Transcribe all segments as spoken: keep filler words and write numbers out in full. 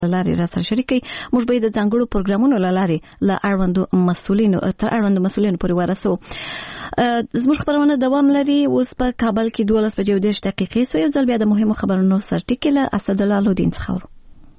لارې را سره شریکي موږ به د ځانګړو پروګرامونو لارې له اړوندو مسؤلینو تر اړوندو مسؤلینو پورې ورسو. زموږ خبرونه دوام لري. اوس په کابل کې دولس بجې او دېرش دقیقې سو. یو ځل بیا د مهمو خبرونو سرټکی له اسدالله لودین څخه ورو.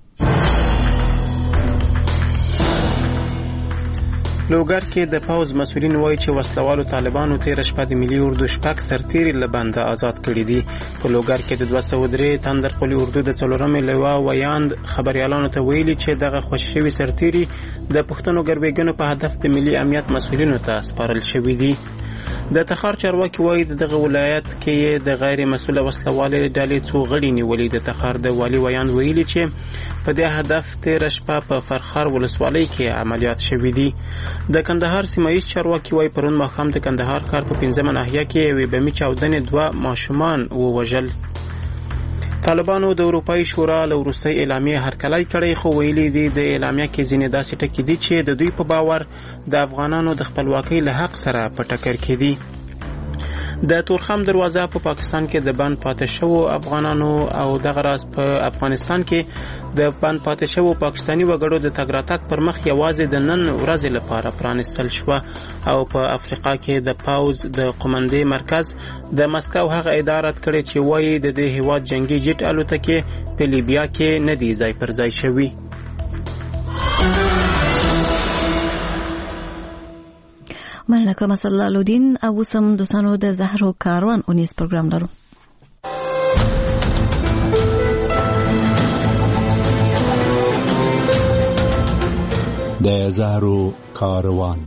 لوګر کې د پاوز مسؤلین وایي چې وسلوالو طالبانو تیر شپه د ملي اردو شپږ سرتیري له بنده آزاد کړي دي. په لوګر کې د دوه سوه درې تندر قلي اردو د څلورمې لواء ویاند خبريالانو ته ویلي چې دغه خوشي شوي سرتیري د پښتنو ګربېګنو په هدف د ملي امنیت مسؤلینو ته سپارل شوي دي. د تخار چارواکي وایي دغه ولایت کې د غیر مسؤل وسلوالې ډلې څو غړي نیولې. د تخار د والي ویاند ویلي چې په دې هدف تیر شپه په فرخار ولسوالۍ کې عملیات شوي دي. د کندهار سیمایي چارواکي وایي پرون ماښام د کندهار ښار په پنځمه ناحیه کې یوې بمي چاودنې دوه ماشومان ووژل. طالبانو د اروپایي شورا له وروستۍ اعلامیې هرکلی کړی، خو ویلي دي د اعلامیه کې ځینې داسې ټکي دي چې د دوی په باور د افغانانو د خپلواکۍ له حق سره په ټکر کې دي. د تورخم دروازه په پاکستان کې د بند پاتې شوو افغانانو او دغه راز په افغانستان کې د بند پاتې شوو پاکستاني وګړو د تګ راتګ پر مخ یوازې د نن ورځې لپاره پرانستل شوه. او په افریقا کې د پاوز د قومندې مرکز د مسکو هغه ادارت کړي چې وایي د دې هیواد جنگي جټ الوتکې په لیبیا کې نه دی ځای پر ځای شوي. مننه کوم اسدالله لودین. او سم دوستانو د زهرو کاروان اونیس پروګرام لرو. د زهرو کاروان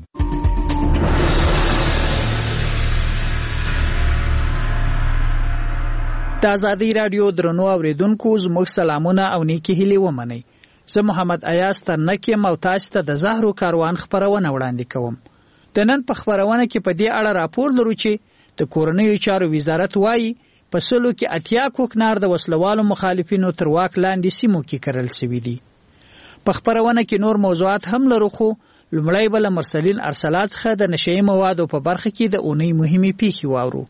د آزادۍ رادیو درنو اوریدونکو زموږ سلامونه او نیکی هیلې ومنئ. زه محمد ایاز ترنکیم او تاسو ته د زهرو کاروان خبرونه وړاندې کوم. د نن په خبرونه کې په دې اړه راپور لرو چې د کورنیو چارو وزارت وایي په سلو کې اتیا کوکنار د وسلوالو مخالفینو تر واک لاندې سیمو کې کرل شوي دي. په خبرونه کې نور موضوعات هم لرو، خو لومړی به له مرسلین ارسلات څخه د نشئی موادو په برخه کې د اونۍ مهمې پیښې واورو.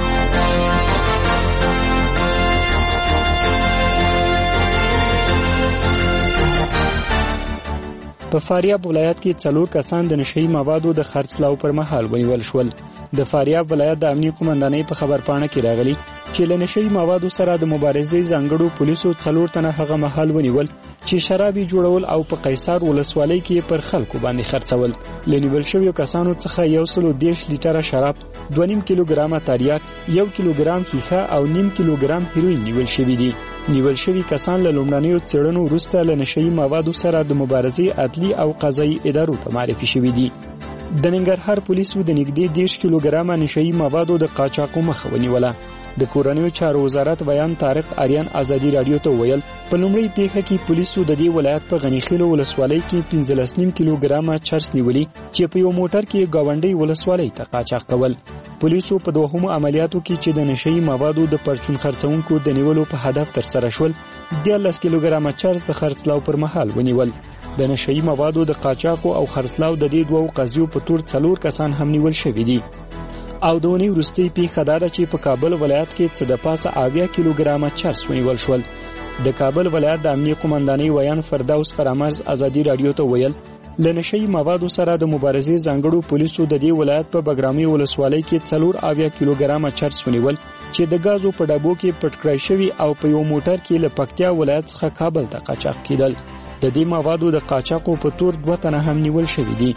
په فاریاب ولایت کې څلور کسان د نشئی موادو د خرڅلاو پر مهال ونیول شول. د فاریاب ولایت د امنیه قومندانۍ په خبرپاڼه کې راغلي چې له نشئی موادو سره د مبارزې ځانګړو پولیسو څلور تنه هغه مهال ونیول چې شرابي جوړول او په قیصر ولسوالۍ کې پر خلکو باندې خرڅول. لنیول شویو کسانو څخه یو سل او دېرش لیټره شراب، دوه نیم کیلوګرامه تریاک، یو کیلوګرام ښیښه او نیم کیلوګرام هیروین نیول شوي دي. نیول شوي کسان له لومړنیو څېړنو وروسته له نشئی موادو سره د مبارزې عدلي او قضایي ادارو ته معرفي شوي دي. د ننګرهار پولیسو د نږدې دېرش کیلوګرامه نشئی موادو د قاچاقو مخه ونیوله. د کورنیو چارو وزارت ویان طارق اریان آزادي رادیو ته ویل په لومړۍ پیښه کې پولیسو د دې ولایت په غنیخیلو ولسوالۍ کې پنځلس نیم کیلوګرامه چرس نیولي چې په یو موټر کې گاونډۍ ولسوالۍ ته قاچاق کول. پولیسو په دوهمو عملیاتو کې چې د نشئی موادو د پرچون خرڅونکو د نیولو په هدف تر سره شول، دیارلس کیلوګرامه چرس د خرڅلاو پر مهال ونیول. د نشئی موادو د قاچاقو او خرڅلاو د دې دوو قضیو په تور څلور کسان هم نیول شوي دي. او د اونۍ وروستۍ پیښه دا ده چې په کابل ولایت کې څه د پاسه اویا کیلوګرامه چرس ونیول شول. د کابل ولایت د امنیه قومندانۍ ویان فردوس فرامرز آزادي رادیو ته ویل له نشئی موادو سره د مبارزې ځانګړو پولیسو د دې ولایت په بګرامي ولسوالۍ کې څلور اویا کیلوګرامه چرس ونیول چې د غازو په ډبو کې پټ کړی شوي او په یو موټر کې له پکتیا ولایت څخه کابل ته قاچاق کېدل. د دې موادو د قاچاقو په تور دوه تنه هم نیول شوي دي.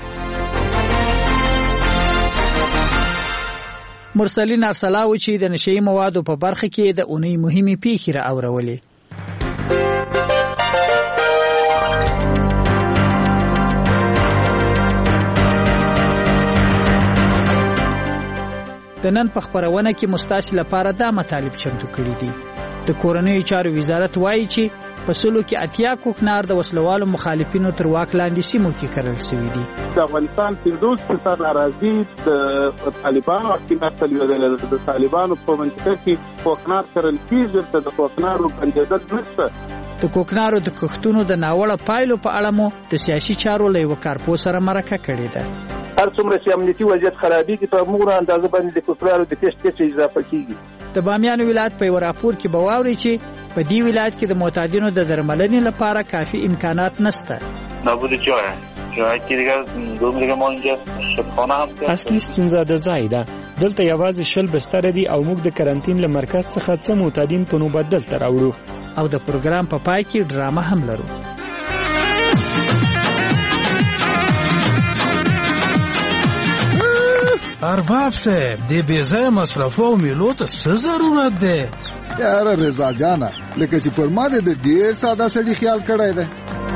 مرسلین ارسلاو چې د نشئی موادو په برخه کې د اونۍ مهمې پیښې را اورولې. د نن په خبرونه کې مستاسل لپاره دا مطالب چمتو کړي دي. د کورنیو چارو وزارت وایي چې په سلو کې اتیا کوکنار د وسلوالو مخالفینو تر واک لاندې سیمو کې کرل شوي دي. د افغانستان پنځوس فیصد اراضي د طالبانو حکومت د طالبانو په منطقه کې کوکنار کرل کېږي. د کوکنارو بندیدل نشته. د کوکنارو د کښتونو د ناوړه پایلو په اړه مو د سیاسي چارو له یو کارپو سره مرکه کړې ده. هر څومره چې امنیتي وضعیت خرابېږي په موږ اندازه باندې د کوکنارو د کښت کچه اضافه کېږي. د بامیان ولایت په یو راپور کې به واورئ چې په دې ولایت کې د معتادینو د درملنې لپاره کافي امکانات نشته. نابود جای جایی که دیگه دوم دیگه ما اینجا شبخانه هم اصلي ستونزه د ځای ده. دلته یوازې شل بستر دي او موږ د کرنټین له مرکز څخه څه معتادین په نوبت دلته راوړو. او د پروګرام په پای کې ډرامه هم لرو. ارباب صاحب دې بې ځایه مصرفو او میلو ته څه ضرورت دی؟ یاره رضا جانه لکه چې پر ما دې د ډېر ساده سړي خیال کړی دی.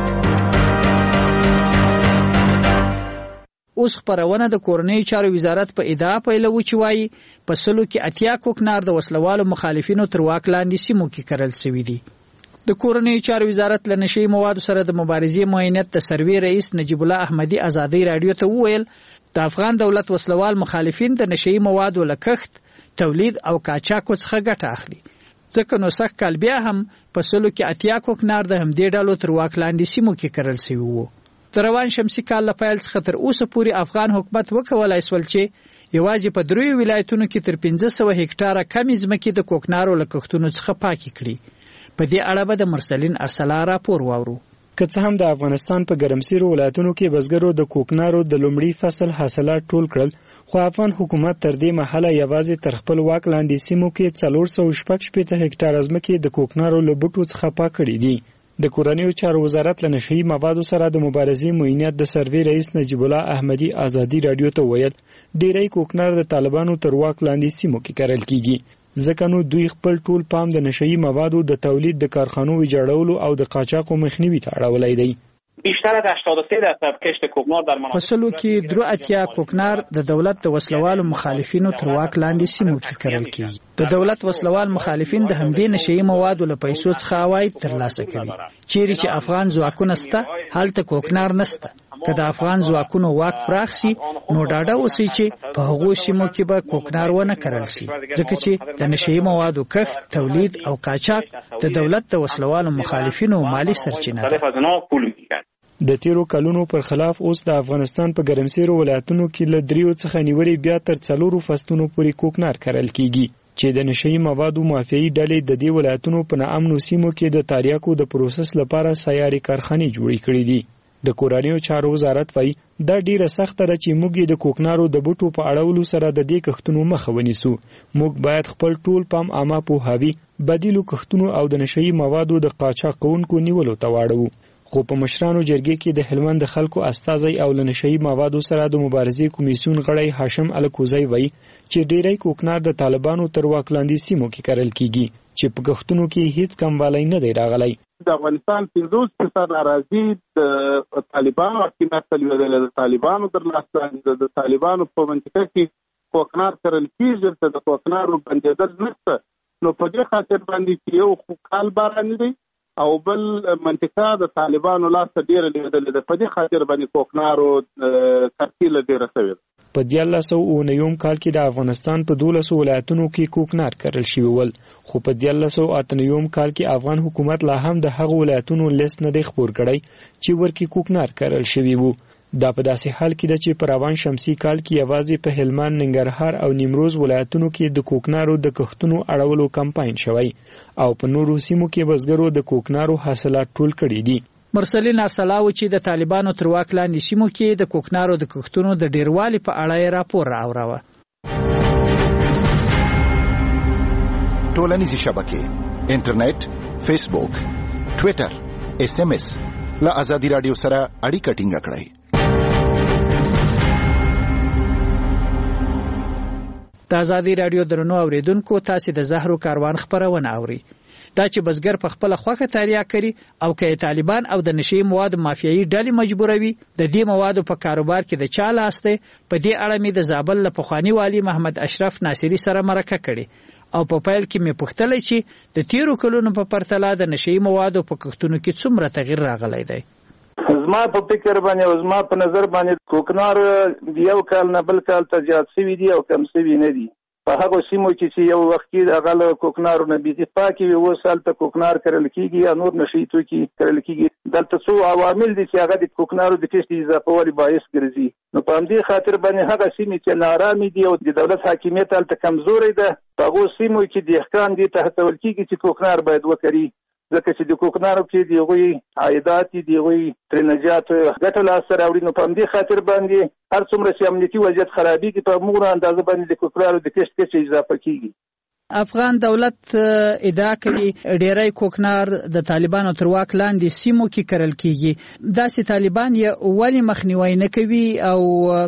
اوس خپرونه د کورنیو چارو وزارت په ادعا پیلوي چې وایي په سلو کې اتیا کوکنار د وسلوالو مخالفینو تر واک لاندې سیمو کې کرل شوي دي. د کورنیو چارو وزارت له نشي موادو سره د مبارزې معاینت د سروې رئیس نجیب الله احمدي ازادي رادیو ته وویل د افغان دولت وسلوال مخالفین د نشي موادو له کښت، تولید او قاچاقو څخه ګټه اخلي. ځکه نو سخت کال بیا هم په سلو کې اتیا کوکنار د همدې ډلو تر واک لاندې سیمو کې کرل شوي وو. د روان شمسي کال له پیل څخه تر اوسه پورې افغان حکومت وکولای سول چې یوازې په دریو ولایتونو کې تر پنځه سوه هکټاره کمې ځمکې د کوکنارو له کښتونو څخه پاکې کړي. په دې اړه به د مرسلین ارسلا راپور واورو. که څه هم د افغانستان په ګرمسیرو ولایتونو کې بزګرو د کوکنارو د لومړي فصل حاصلات ټول کړل، خو افغان حکومت تر دې مهاله یوازې تر خپل واک لاندې سیمو کې څلور سوه شپږ شپېته هکټاره ځمکې د کوکنارو له بوټو څخه پاک کړي دي. د کورنیو چارو وزارت له نشهیي موادو سره د مبارزې معاینت د سروې رئیس نجیب الله احمدي ازادي رادیو ته ویل ډیری کوکنار د طالبانو تر واک لاندې سیمو کې کرل کیږي، ځکه نو دوی خپل ټول پام د نشهیي موادو د تولید د کارخانو ویجاړولو او د قاچاقو مخنیوي ته اړولی دی. بیشتر از هشتاد و سه درصد کشت کوکنار در مناطق فصلو کې درو اتیا کوکنار د دولت د وسلوالو مخالفینو تر واک لاندې سیمو کې کرل کیږي. د دولت وسلوال مخالفین د همدې نشهیي موادو له پیسو څخه عواید ترلاسه کوي. چیرې چې افغان ځواکونه شته هلته کوکنار نشته. که د افغان ځواکونو واک پراخ شي نو ډاډه اوسئ چې په هغو سیمو کې به کوکنار ونه کرل شي، ځکه چې د نشهیي موادو کښت، تولید او قاچاق د دولت د وسلوالو مخالفینو مالی سرچینه ده. د تیرو کلونو پر خلاف اوس د افغانستان په ګرمسیرو ولایتونو کې له دریو څخه نیولې بیا تر څلورو فصلونو پورې کوکنار کرل کیږي چې د نشهیي موادو مافیایي ډلې د دې ولایتونو په ناامنو سیمو کې د تاریاکو د پروسس لپاره سیاري کارخانې جوړې کړې دي. د کورنیو چارو وزارت وايي دا ډیره سخته ده چې موږ د کوکنارو د بوټو په اړولو سره د دې کښتونو مخه ونیسو. موږ باید خپل ټول پام عامه پوهاوي، بدیلو کښتونو او د نشهیي موادو د قاچاق کوونکو نیولو ته واړو. خو په مشرانو جرګې کې د هلمند د خلکو استازی او له نشهیي موادو سره د مبارزې کمیسیون غړی هاشم الکوزی وایي چې ډیری کوکنار د طالبانو تر واک لاندې سیمو کې کرل کیږي چې په کښتونو کې هیڅ کموالی نه دی راغلی. د افغانستان پنځوس فیصد اراضي د طالبانو حکومت تلویدل د طالبانو در لاسته د طالبانو په منطقه کې کوکنار کرل کیږي، د کوکنارو بندیدل نشته. نو په دې خاطر باندې چې یو کال باران دی او بل منطقه د طالبانو لاسته ډیره لیدلې ده، په دې خاطر باندې کوکنارو ترتیل ډیره شوې ده. په دیارلس سوه اووه نوي کال کې د افغانستان په دولسو ولایتونو کې کوکنار کرل شوي ول، خو په دیارلس سوه اته نوي کال کې افغان حکومت لا هم د هغو ولایتونو لیست نه دی خپور کړی چې ورکې کوکنار کرل شوي وو. دا په داسې حال کې ده چې په روان شمسي کال کې یوازې په هلمند، ننګرهار او نیمروز ولایتونو کې د کوکنارو د کښتونو اړولو کمپاین شوی او په نورو سیمو کې بزګرو د کوکنارو حاصلات ټول کړي دي. مرسلین ارسلاو چې د طالبانو تر واک لاندې سیمو کې د کوکنارو د کښتونو د ډیروالي په اړه یې راپور راوړاوه. ټولنیزې شبکې، انټرنیټ، فیسبوک، ټویټر، اس ام اس له ازادي رادیو سره اړیکه ټینګه کړئ. د ازادي رادیو درنو اوریدونکو، تاسو د زهرو کاروان خبرونه اوري. دا چې بزګر په خپل خوخه تاریخ کړي او کې طالبان او د نشي مواد مافیایي ډلې مجبوروي د دې موادو په کاروبار کې د چا لاس دی. په دې اړه مې د زابل له پخوانی والی محمد اشرف ناصری سره مرکه کړي او په پیل کې مې پوښتل چې د تیرو کلونو په پرتله د نشي موادو په کښتونو کې څومره تغیر راغلی دی. زما په فکر باندې او زما په نظر باندې کوکنار یو کال نه بل کال ته زیات شوي دي او کم شوي نه دي. په هغه سیمو کې چې یو وخت کې هغه له کوکنارو نه بې اتفاقي وي، اوس هلته کوکنار کرل کېږي یا نور نشهیي توکي کرل کېږي. دلته څو عوامل دي چې هغه د کوکنارو د کښت اضافهوالي باعث ګرځي. نو په همدې خاطر باندې هغه سیمې چې ناارامې دي او د دولت حاکمیت هلته کمزوری ده، په هغو سیمو کې دهقان دې ته هڅول کېږي چې کوکنار باید وکري، ځکه چې د کوکنارو کې د هغوی عایدات دي، د هغوی ترې نجات ګټه لاسته راوړي. نو په همدې خاطر باندې هر څومره چې امنیتي وضعیت خرابېږي په همغومره اندازه باندې د کوکنارو د کښت کچه اضافه کېږي. افغان دولت ادعا کوي ډیری کوکنار د طالبانو تر واک لاندې سیمو کې کرل کېږي. داسې طالبان یې ولې مخنیوی نه کوي او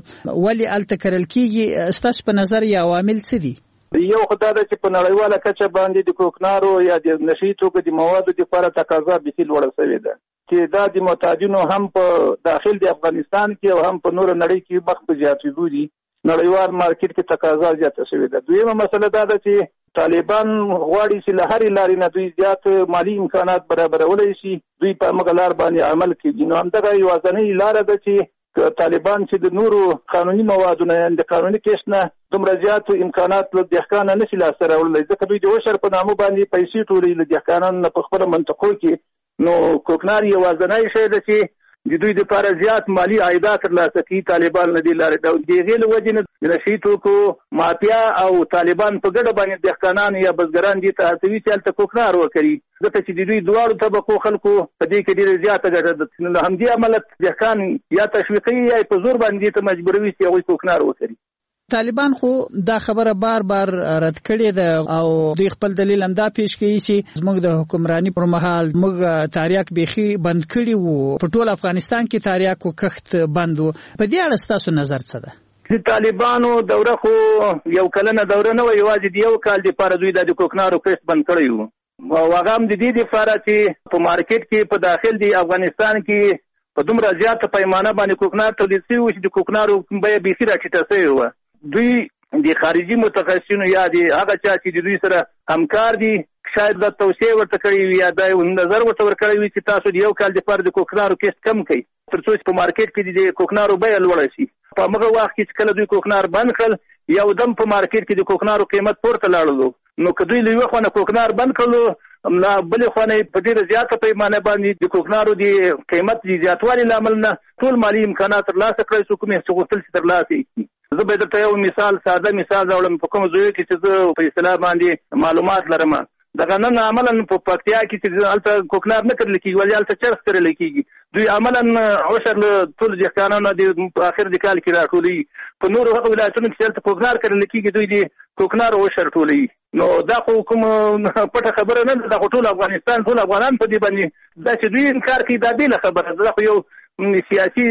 ولې هلته کرل کېږي؟ ستاسو په نظر یې عوامل څه دي؟ یو خدای ده چې په نړیواله کچه باندې د کوکنارو یا د نشي توکو د موادو لپاره تقاضا بیخي لوړه شوې ده، چې دا د معتادینو هم په داخل د افغانستان کې او هم په نور نړۍ کې مخ په زیاتېدو دي. نړیوال مارکیټ کې تقاضا زیاته شوې ده. دویمه مسله دا ده چې طالبان غواړي چې له هرې لارې نه دوی زیات مالي امکانات برابرولی شي، دوی په همغه لار باندې عمل کوي. نو همدغه یوازینۍ لاره ده چې طالبان چې د نورو قانوني موادو نه د قانوني کښت نه دومره زیاتو امکانات له دهقانه نشي لاسته راوړلی، ځکه دوی د عشر په نامه باندې پیسې ټولوي له دهقانانو نه په خپله منطقو کې. نو کوکنار یوازینی شی ده چې د دوی دپاره زیات مالي عایدات ترلاسه کوي طالبان له دې لارې. د هغې له وجې نه د نشي توکو مافیا او طالبان په ګډه باندې دهقانان یا بزګران دې ته هڅوي چې هلته کوکنار وکړي، ځکه چې د دوی دواړو طبقو خلکو په دې کې ډېره زیاته ګټه ده. نو له همدې امله دهقان یا تشویقوي یا په زور باندې دې ته مجبوروي چې هغوی کوکنار وکړي. طالبان خو دا خبره بار بار رد کړې ده او دوی خپل دلیل هم دا پیش کوي چې زموږ د حکمرانی پر مهال موږ تاریاک بیخي بند کړي وو، په ټول افغانستان کې تاریاکو کښت بند وو. په دې اړه ستاسو نظر څه ده؟ د طالبانو دوره خو یو کلنه دوره نه وه، یوازې د یو کال دپاره دوی دا د کوکنارو کښت بند کړی وو. او هغه هم د دې دپاره چې په مارکیټ کې په داخل د افغانستان کې په دومره زیاته پیمانه باندې کوکنار تولید شوي وو چې د کوکنارو بیه بیخي راټیټه شوې وه. دوی د خارجي متخصصینو یا د هغه چا چې د دوی سره همکار دي شاید دا توصیه ورته کړې وي یا دا نظر ورته ورکړی وي چې تاسو د یو کال دپاره د کوکنارو کښت کم کړئ تر څو چې په مارکیټ کې د کوکنارو بیه لوړه شي. په همغه وخت کې چې کله دوی کوکنار بند کړل یو دم په مارکیټ کې د کوکنارو قیمت پورته لاړلو. نو که دوی له یوې خوا نه کوکنار بند کړلو له بلې خوا نه په ډېره زیاته پیمانه باندې د کوکنارو د قیمت د زیاتوالي له امله نه ټول مالي امکانات ترلاسه کړی شو کوم یې چې غوښتل چې ترلاسه یې کړي. زه به درته یو مثال ساده مثال راوړم په کومو ځایو کې چې زه په اصطلاح باندې معلومات لرم. دغه نن عملا په پکتیا کې چې هلته کوکنار نه کرل کېږي ولې هلته چرس کرل کېږي. دوی عملا عشر له ټولو دهقانانو د اخر د کال کې راټولوي. په نورو هغو ولایتونو کې چې هلته کوکنار کرل کېږي دوی د کوکنار عشر ټولوي. نو دا خو کوم پټه خبره نه ده، دا خو ټول افغانستان ټول افغانان په دې باندې دا چې دوی انکار کوي دا بېله خبره ده. دا خو یو سیاسي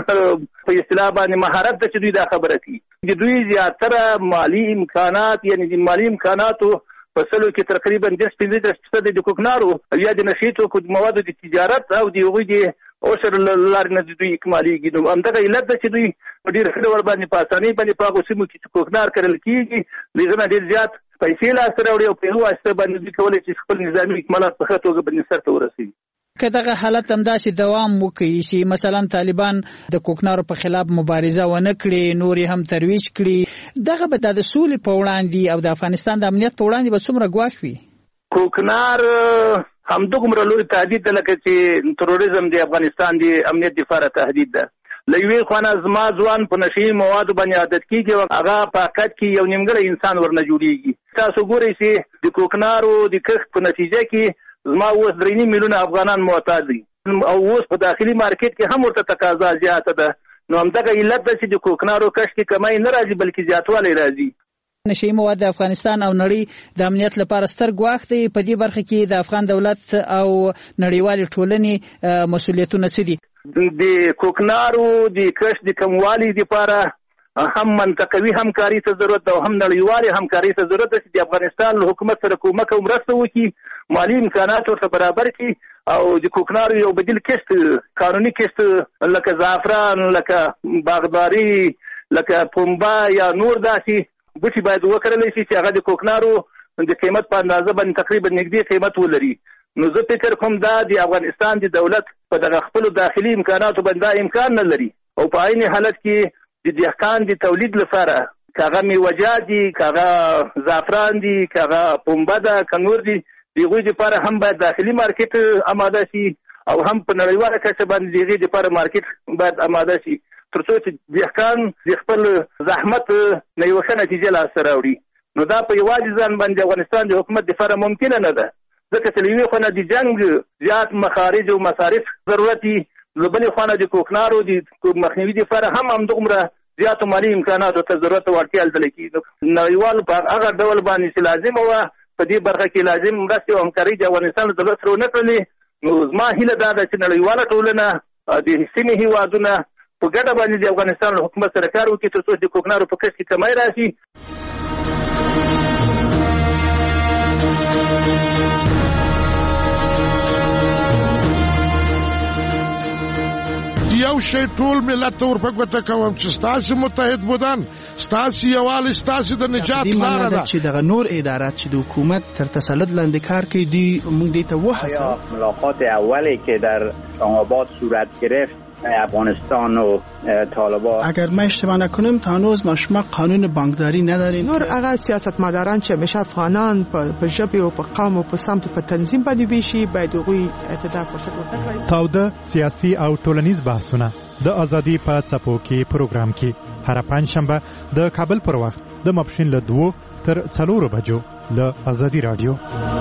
په اصطلاح باندې مهارت ده چې دوی دا خبره کوي. د دوی زیاتره مالي امکانات یعنې د مالي امکاناتو په سلو کې تقریبا دېرش پنځه دېرش فیصده د کوکنارو یا د نشي توکو موادو د تجارت او د هغوی د عشر له لارې نه د دوی اکمالېږي. نو همدغه علت ده چې دوی په ډېر ښه ډول باندې په اسانۍ باندې په هغو سیمو کې چې کوکنار کرل کېږي له هغه نه ډېر زیات پیسې لاسته راوړي او په هغو واسطه باندې دوی کولی چې خپل نظامي اکمالات په ښه توګه باندې سرته ورسوي. که دغه حالت همداسې دوام وکړي چې مثلا طالبان د کوکنارو په خلاف مبارزه ونه کړي، نور یې هم ترویج کړي، دغه به د سولې په وړاندې او د افغانستان د امنیت په وړاندې به څومره ګواښ وي؟ کوکنار همدومره لوی تهدید ده لکه چې تروریزم د افغانستان د امنیت دپاره تهدید ده. له یوې خوا نه زما ځوان په نشهیي موادو باندې عادت کېږي او هغه په حقیقت کې یو نیمګړی انسان ورنه جوړېږي. تاسو ګورئ چې د کوکنارو د کښت په نتیجه کې زما اوس درې نیم میلیونه افغانان معتاد دي او اوس په داخلي مارکیټ کې هم ورته تقاضا زیاته ده. نو همدغه علت ده چې د کوکنارو کښت کې کمای نه راځي بلکې زیاتوالی راځي. نشهیي مواد د افغانستان او نړۍ د امنیت لپاره ستر ګواښ دی. په دې برخه کې د افغان دولت او نړیوالې ټولنې مسؤلیتونه څه دي؟ د کوکنارو د کښت د کموالي لپاره هم منطقوي همکاري ته ضرورت ده او هم نړیوالې همکاري ته ضرورت ده چې د افغانستان له حکومت سره کومک او مرسته وکړي، مالي امکانات ورته برابر کړي او د کوکنارو یو بدیل کښت قانوني کښت لکه زعفران لکه باغداري لکه پنبه یا نور داسې بوټي باید وکرلی شي چې هغه د کوکنارو د قیمت په اندازه باندې تقریبا نږدې قیمت ولري. نو زه فکر کوم دا د افغانستان د دولت په دغه خپلو داخلي امکاناتو باندې دا امکان نه لري او په عین حالت کې د دهقان د تولید لپاره که هغه میوه‌جات دي که هغه زعفران دي که هغه پنبه ده که نور دي د هغوی دپاره هم باید داخلي مارکیټ آماده شي او هم په نړیواله کچه باندې د هغې دپاره مارکیټ باید آماده شي تر څو چې دهقان د خپل زحمت نه یوه ښه نتیجه لاسته راوړي. نو دا په یوازې ځان باندې افغانستان د حکومت دفاع ممکنه نه ده، ځکه چې له یوې خوا نه د جنګ زیات مخارج او مصارف ضرورت دي، له بلې خوا نه د کوکنارو د مخنیوي دپاره هم همدومره زیاتو مالي امکاناتو ته ضرورت او اړتیا لیدل کېږي. نړیوالو په هغه ډول باندې چې لازمه وه په دې برخه کې لازم مرستې او همکارۍ د افغانستان له دولت سره ونه کړلې. نو زما هیله دا ده چې نړیواله ټولنه د سیمې هېوادونه په ګډه باندې د افغانستان له حکومت سره کار وکړي تر څو د کوکنارو په کښت کې کمی راشي. یو شی ټول ملت ته ورپګوته کوم چې ستاسو متحد بودن، ستاسو یووالی ستاسو د نجات لاره ده. چې دغه نور ادارات چې د حکومت تر تسلط لاندې کار کوي دی موږ دې ته وهڅوو. ملاقات اولی که در اسلام‌آباد صورت گرفت افغانستان و طالبان، اگر ما اشتباه نکنم تا هنوز ما شما قانون بانکداری نداریم. نور هغه سیاستمداران چې همیشه افغانان په ژبه او په قوم او په سمت په تنظیم باندې ویشي باید هغوی ته فرصت ورکړي. تاوده سیاسي او ټولنیز بحثونه د ازادي په څپو کې پروګرام کې هر پنځشنبه د کابل پر وخت د ماپښین له دوه تر څلورو بجو له ازادي رادیو.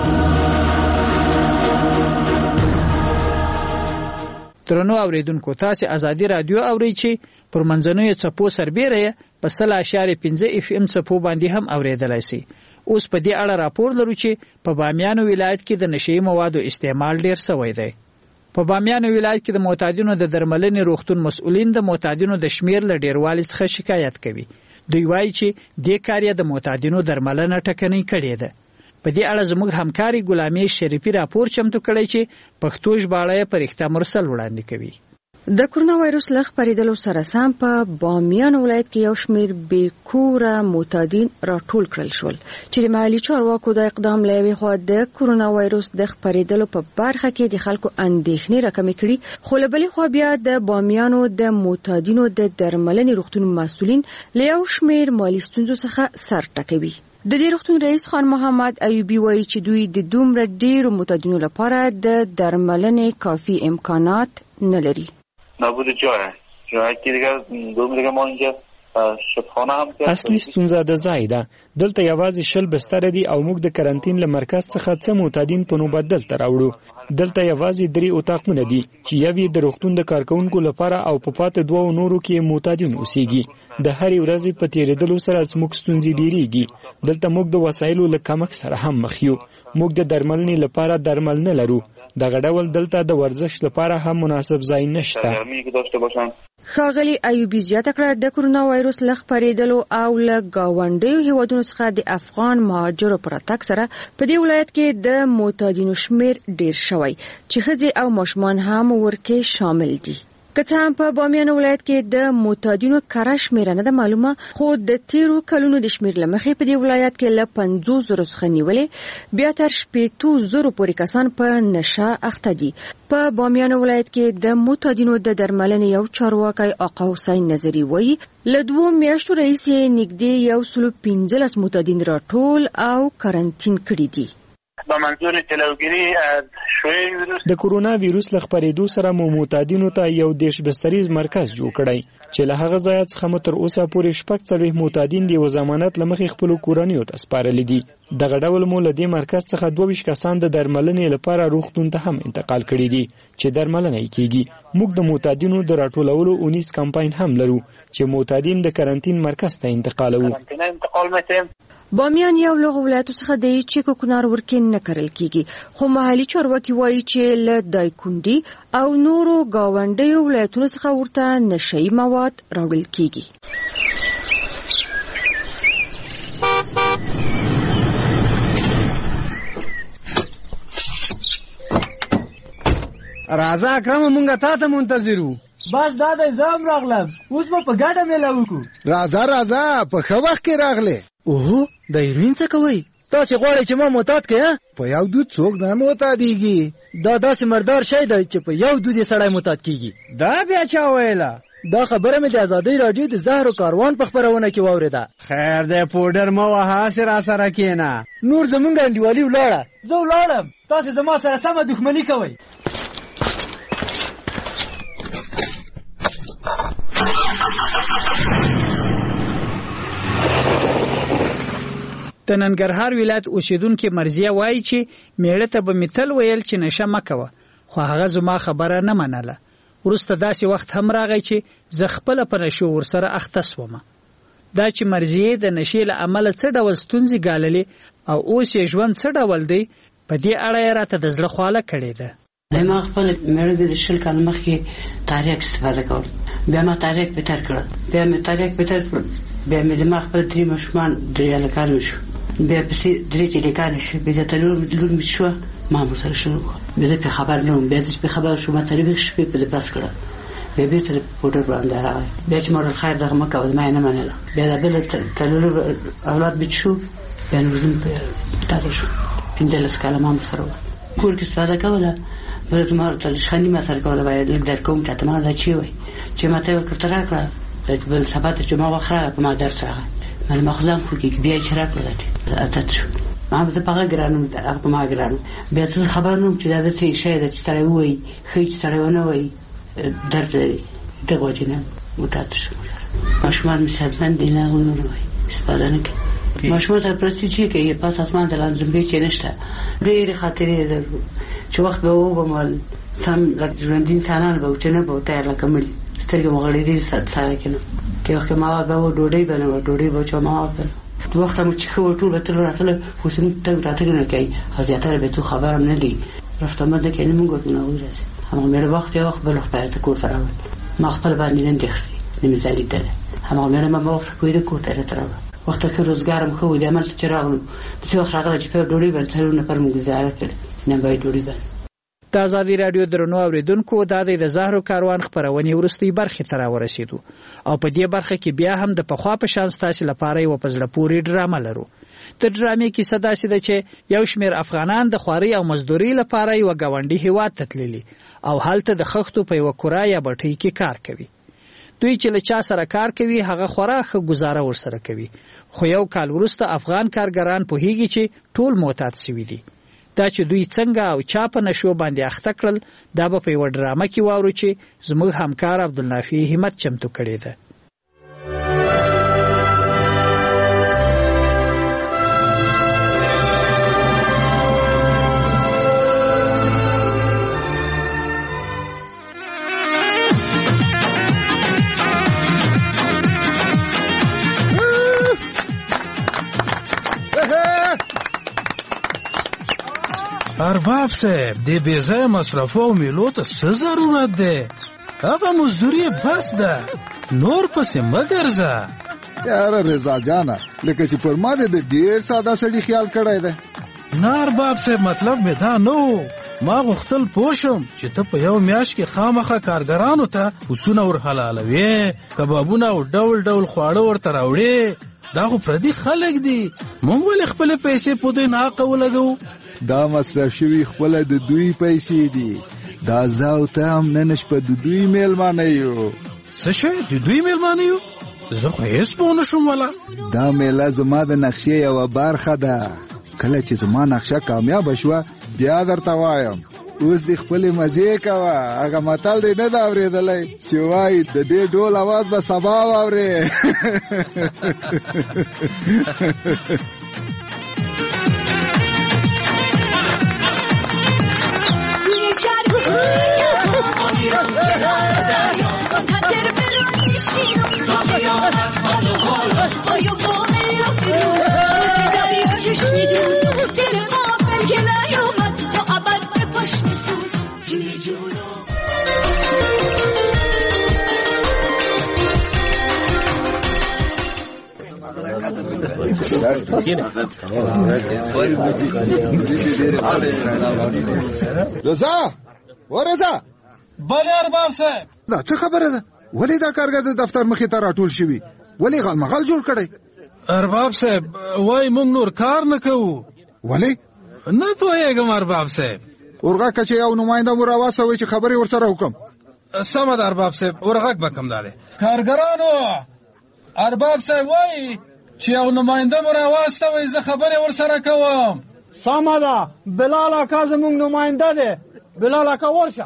درنو اوریدونکو، تاسو ازادي رادیو اورئ چې پر منځنوي څپو سربېره په سل اشاریه پنځه اف ام څپو باندې هم اوریدلای شي. اوس په دې اړه راپور لرو چې په بامیان ولایت کې د نشئی موادو استعمال ډیر شوی دی. په بامیان ولایت کې د معتادینو د درملنې روغتون مسؤلین د معتادینو د شمیر له ډیروالي څخه شکایت کوي. دوی وایي چې د کاریه د معتادینو درملنه ټکنۍ کړې ده. په دې اړه زموږ همکاري ګلامي شریفي راپور چمتو کړی چې پښتو ژباړه په رښتا مرسل وړاندې کوي. د کرونا وایروس له خپرېدلو سره سم په بامیان ولایت کې یو شمېر بې کوره معتادین راټول کړل شول چې د محلي چارواکو د اقدام له یوې خوا د کرونا وایروس د خپرېدلو په برخه کې د خلکو اندېښنې راکمې کړي، خو له بلې خوا بیا د بامیانو د معتادینو د درملنې روغتون مسؤلین له یو شمېر مالي ستونزو څخه سر ټکوي. د دې روغتون رئیس خان محمد ایوبی وایي چې دوی د دومره ډیرو معتادینو لپاره د درملنې کافی امکانات نه لري. نبود جای جایی که دیگه دوم دیگه ما اینجا شفاخانه هم کرد. اصلي ستونزه د ځای ده. دلته یوازې شل بستر دي او موږ د کرنټین له مرکز څخه څه معتادین په نوبت دلته راوړو. دلته یوازې درې اتاقونه دي چې یوې د روغتون د کارکونکو لپاره او په پاتې دوو نورو کې معتادین اوسېږي. د هرې ورځې په تیرېدلو سره زموږ ستونزې ډېرېږي. دلته موږ د وسایلو له کمښت سره هم مخ یو. موږ د درملنې لپاره درمل نه لرو. دغه ډول دلته د ورزش لپاره هم مناسب ځای نشته. ښاغلي ایوبي زیاته کړه د کرونا وایروس له خپرېدلو او له ګاونډیو هیوادونو څخه د افغان مهاجرو په راتګ سره په دې ولایت کې د معتادینو شمیر ډیر شوی چې ښځې او ماشومان هم ورکې شامل دي. که څه هم په بامیان ولایت کې د معتادینو کره شمېره نه ده معلومه، خو د تیرو کلونو د شمېر له مخې په دې ولایت کې له پنځوس زرو څخه نیولې بیا تر شپېتو زرو پورې کسان په نشه اخته دي. په بامیان ولایت کې د معتادینو د درملنې یو چارواکی آقا حسین نظری وایي له دوو میاشتو راهیسې نږدې یو سلو پنځلس معتادین راټول او کرنټین کړي دي. با منظور جلوگیری از شیوع ویروس د کرونا ویروس له خپرېدو سره مو معتادینو ته یو دیش بستریز مرکز جوړ کړی چې له هغه ځایه څخه مو تر اوسه پورې شپږ څلوېښت معتادین د یوه ضمانت له مخې خپلو کورنیو ته سپارلي دي. دغه ډول مو له دې مرکز څخه دوه ویشت کسان د درملنې لپاره روغتون ته هم انتقال کړي دي چې درملنه یې کیږي. موږ د معتادینو د راټولولو اونیز کمپاین هم لرو چې معتادین د کرنټین مرکز ته انتقالوو. بامیان یو له ولایتو څخه دی چې کوکنار ورکې نه کرل کیږي، خو محلي چارواکي وایي چې له دایکنډي او نورو ګاونډیو ولایتونو څخه ورته نشئی مواد راوړل کیږي. راځه اکرم مونږه تا ته منتظرو. بس دا د زام راغلم، اوس به په ګډه میله وکړو. راځه راځه په ښه وخت کې راغلې. اوه د هیروین څه کوئ؟ تاسې غواړئ چې ما معتاد کړئ؟ په یو دود څوک نه معتادېږي. دا داسې مردار شی دی چې په یو دود یې سړی معتاد کېږي. دا بیا چا ویله؟ دا خبره مې د ازادۍ راډیو د زهرو کاروان په خپرونه کې واورېده. خیر دی پوډر مه وهه، هسې را سره کښېنه. نور زمونږ انډیوالي ولاړه، زه ولاړم، تاسې زما سره سمه دښمني کوئ. د ننګرهار ولایت اوسیدونکو مرزیه وایي چې میړه ته به مثال ویل چې نشه مکوه، خو هغه زما خبره نه منله. ورسته داسې وخت هم راغی چې زه خپله په نشو ورسره اخته سومه. دا چې مرزیه د نشې له امله څه ډول ستونزې ګاللې او اوس یې ژوند څه ډول دی، په دې اړه یې راته د زړه خواله کړې ده. ما خپل مېړه د شل کال مخکې تاریخ استفاده کول، بیا ما تاریخ بهتر کړ، بیا مې تاریخ بهتر کړ، بیا مې د ما خپل درې ماشومان درې هلکان مې شو، بیا پسې درې هلکانې شو، بیا د لور لور مې شوه، ما هم ورسره شروع کړه. بیا زه پرې خبر نه وم، بیا زه پرې خبر شوم، ما څلوېښت شپې پرې بس کړه، بیا بېرته د موټر باندې راغی. بیا چې موټر خیر دغه مه کوه، زما یې نه منله. بیا د بل څلور اولاد مې شو، بیا نور زه تاته شو، پنځلس کاله ما هم سره وه، کور کې استفاده کوله. بله زما خاني ما سره کوله، باید لږ در کوم چاته ما دا چی وایي چې ما ته یې ورته راکړه، بل سبا ته چې ما وخت راغی په ما درس راغی، ما د ماخذان خو کې بیا یې چې راکړه عادت شو. ما هم زه په هغه ګران وم، هغه په ما ګران وم. بیا زه خبر نه وم چې دا داسې شی ده چې سړی ووایي ښایي چې سړی ونه وایي درد لري. دغه وجې نه متاته شوم سره. ماشومان مې صحتمند دي، نه هغوی ونه وایي، استفاده نه کوي. ماشومان سرپرستي چې کوي پاس اسمان ته لازمګۍ چې نشته. ډېرې خاطرې لرو چې وخت به وبم سم لکه ژوندي انسانان به چې نه به تیار لکه مړي، سترګې مو غړېدې ساره کې نه. که وخت ما به و ډوډۍ به نه وه، ډوډۍ به چې ما به وخت مو چې ښه و ټول به تلو راتله، خو زموږ تګ راتګ نه کوي او زیاتره به څوک خبر هم نه دي، رفتمد نه کوي، نه مونږ ورته نه هغوی راځي. هماغه مېړه وخت یو وخت بل وخت بیرته کور ته راوړل، ما خپل باندې نه اندېښتې نه مې زه لیدلی. هماغه مېړه ما وخت پوهېده کور ته یې راته راوړل. وخت که روزګار هم ښه و، د هملته چې راغلو داسې وخت راغلی چې په ډوډۍ باندې څلور نفر مونږ ګزاره کړې، نه باید ډوډۍ باندې. د ازادي راډیو درنو اوریدونکو، دا د زهرو کاروان خپرونې وروستۍ برخې ته راورسېدو او په دې برخه کې بیا هم د پخوا په شان ستاسې لپاره یوه په زړه پورې ډرامه لرو. د ډرامې کیسه داسې ده چې یو شمېر افغانان د خوارۍ او مزدورۍ لپاره یوه ګاونډي هېواد ته تللي او هلته د خښتو په یوه کوره یا بټۍ کې کار کوي. دوی چې له چا سره کار کوي هغه خورا ښه ګزاره ورسره کوي، خو یو کال وروسته افغان کارګران پوهېږي چې ټول معتاد سوي دي. دا چې دوی څنګه او چا په نشو باندې اخته کړل، دا به په یوه ډرامه کې واورو چې زموږ همکار عبدالنافي همت چمتو کړې ده. ارباب صاحب، د بې ځایه مصرفو او میلو ته څه ضرورت دی؟ هغه مزدوري بس ده، نور پسې مه ګرځه. یاره رضا جانه، لکه چې پر ما دې د ډېر ساده سړي خیال کړی دی. نه ارباب صاحب، مطلب مې دا نه و. ما غوښتل پوه شم چې ته په یو میاشت کې خامخا کارګرانو ته پسونه ور حلالوې، کبابونه او ډول ډول خواړه ورته راوړې. دا خو پردي خلک دي، موږ ولې خپلې پیسې په دوی ناحقه ولګوو؟ دا مصرف شوي خپله د دوی پیسې دي. دا زه او ته هم نن شپه د دوی میلمانه یو. څه شی د دوی میلمانه یو؟ زه خو هېڅ پوه نه شوم. والا دا میله زما د نقشې یوه برخه ده. کله چې زما نقشه کامیابه شوه بیا درته وایم. اوس دې خپلې مزې کوه. هغه متل دی نه ده اورېدلی چې وایي د دې ډول اواز به سبا واورې. رضا و رضا، بله ارباب صاحب. دا څه خبره ده؟ ولې دا کارګر د دفتر مخې ته راټول شوي؟ ولې غلمغل جوړ کړی؟ ارباب صاحب وای موږ نور کار نه کوو. ولې؟ نه پوهېږم ارباب صاحب. ورغه که چې یو نماینده مو راواستوئ چې خبرې ورسره وکړم. سمه ده ارباب صاحب، ورغږ به کوم. دا دی کارګرانو، ارباب صاحب وایي چې یو نماینده مو راواستوئ، زه خبرې ورسره کوم. سمه ده، بلال اکا زموږ نماینده دی. بلال اکا ورشه.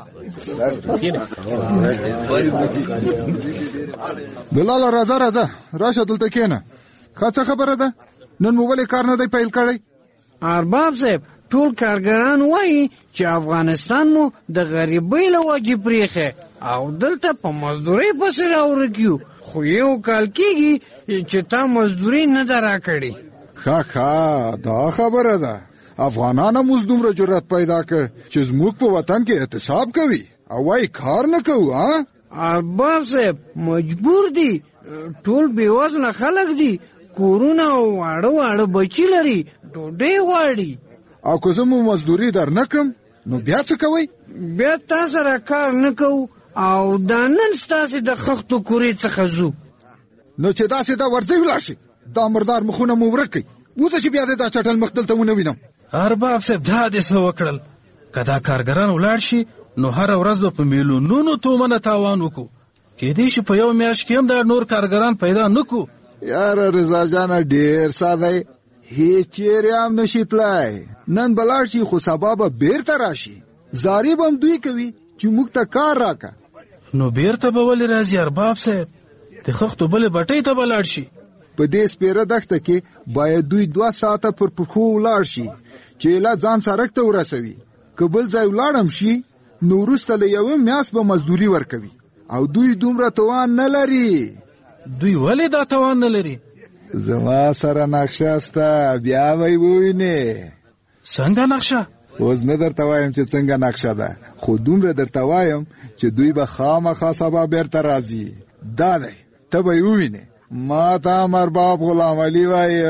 بلال راځه راځه، راشه دلته کښېنه. ښه څه خبره ده؟ نن مو ولې کار نه دی پیل کړی؟ ارباب صاحب ټول کارګران وایي چې افغانستان مو د غریبۍ له وجې پریښی او دلته په مزدورۍ پسې راورکیو، خو یو کال کېږي چې تا مزدوري نه ده راکړې. ښه ښه دا خبره ده. افغانان هم اوس دومره جرأت پیدا کړ چې زموږ په وطن کې احتساب کوي او وایي کار نه کوو. ها ارباب صاحب مجبور دي، ټول بېوزله خلک دي، کورونه او واړه واړه بچي لري، ډوډۍ غواړي. او که زه مو مزدوري در نه کړم نو بیا څه کوئ؟ بیا تا سره کار نه کوو او دا نن ستاسې د خښتو کورې څخه ځو. نو چې داسې دا ورځئ ولاړ شي، دا مردار مخونه مو ورک کړئ. اوسه چې بیا دې دا چټل مخ دلته ونه وینم. ارباب صاحب دا دې څه وکړل؟ که دا کارګران ولاړ شي نو هره ورځ به په میلیونونو تومنه تاوان وکړو. کېدای شي په یو میاشت کې هم دا نور کارګران پیدا نه کړو. یاره رضا جانه ډېر ساده، هیڅ چیرې هم نشي تللی. نن به لاړ شي خو سبا به بیرته راشي. زاري به هم دوی کوي چې موږ ته کار راکړه. نو بیرته به ولې راځي ارباب صاحب؟ د خښتو بلې بټۍ ته به لاړ شي. په دې سپېره دښته کې باید دوی دوه ساعته پر پښو ولاړ شي چې ایله ځان سړک ته ورسوي. که بل ځای ولاړم شي نو وروسته له یوې میاشت به مزدوري ورکوي او دوی دومره توان نه لري. دوی ولې دا توان نه لري؟ زما سره نقشه سته، بیا به یې ووینې. څنګه نقشه؟ اوس نه درته وایم چې څنګه نقشه ده، خو دومره درته وایم چې دوی به خامخا سبا بیرته راځي. دا دی ته به یې ووینې. ما ته هم ارباب غلام علي وایي.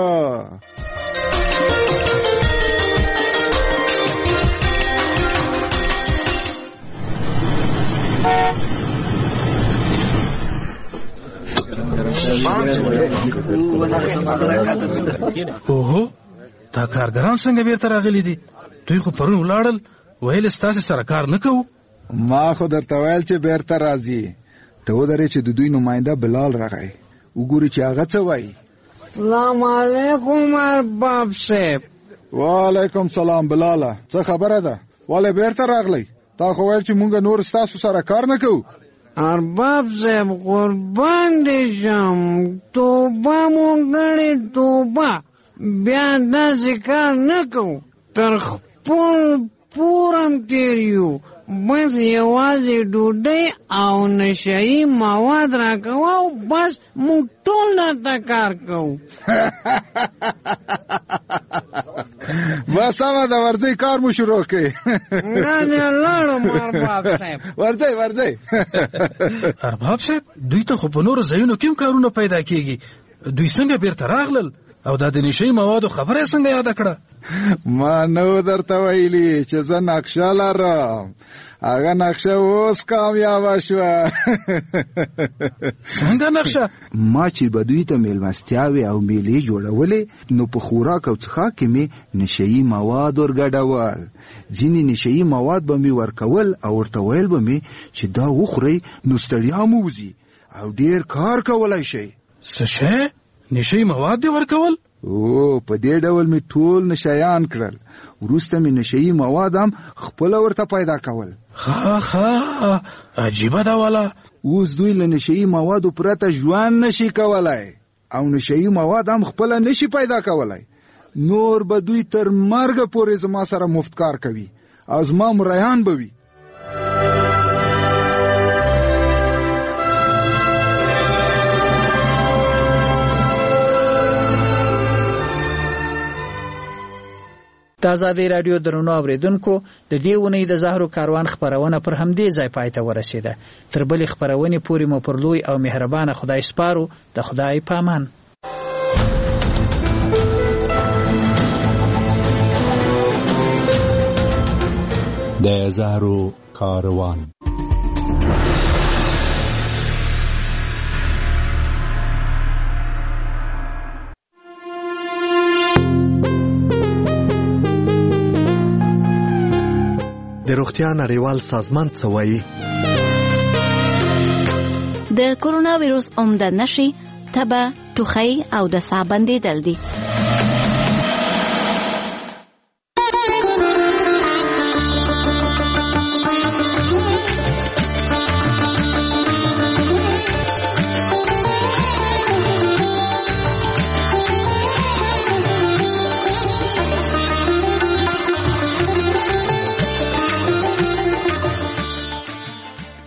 اوهو دا کارګران څنګه بیرته راغلي دي؟ دوی خو پرون ولاړل، ویل ستاسې سره کار نه کوو. ما خو درته ویل چې بیرته راځي. ته ودرې چې د دوی نماینده بلال راغی، وګوري چې هغه څه وایي. سلام علیکم ارباب صاحب. وعلیکم سلام بلاله، څه خبره ده؟ ولې بیرته راغلی؟ تا خو ویل چې مونږ نور ستاسو سره کار نه کوو. ارباب صاحب قربان دې شم، توبه مو ګڼې توبه، بیا داسې کار نه کوو. تر خپل پورم تېر یو، بس یوازې ډوډۍ او نشهیي مواد راکوه او بس موږ ټول درته کار کوو. بس سمه ده، ورځئ کار مو شروع کړئ. نه نه لاړم ارباب صاحب. ورځئ ورځئ. ارباب صاحب دوی ته خو په نورو ځایونو کې هم کارونه پیدا کېږي، دوی څنګه بیرته راغلل او دا د نشهیي موادو خبره یې څنګه یاده کړه؟ ما نو درته ویلي چې زه نقشه لرم، هغه نقشه اوس کامیابه شوه. څنګه نقشه؟ ما چې به دوی ته میلمستیاوې او میلې جوړولې نو په خوراک او څښاک کې مې نشهیي مواد ورګډول. ځینې نشهیي مواد به مې ورکول او ورته ویل به مې چې دا وخورئ نو ستړیا مو وځي او ډېر کار کولی شئ. څه شی؟ نشهیي مواد دې ورکول؟ او په دې ډول مې ټول نشیان کړل. وروسته مې نشهیي مواد هم خپله ورته پیدا کول. ښه ښه عجیبه ده والا. اوس دوی له نشهیي موادو پرته ژوند نشي کولی او نشهیي مواد هم خپله نشي پیدا کولی. نور به دوی تر مرګه پورې زما سره مفت کار کوي او زما مریان به وي. د ازادي رادیو درنو اوریدونکو، د دې ونې د زهرو کاروان خبرونه پر همدې ځای پای ته ورسیده. تر بلې خبرونې پورې مو پر لوی او مهربانه خدای سپارو. د خدای پامان. د زهرو کاروان. د روغتیا نړیوال سازمان څه وایي؟ د کورونا ویروس عمده نښې تبه، ټوخی او د ساه بندېدل دي.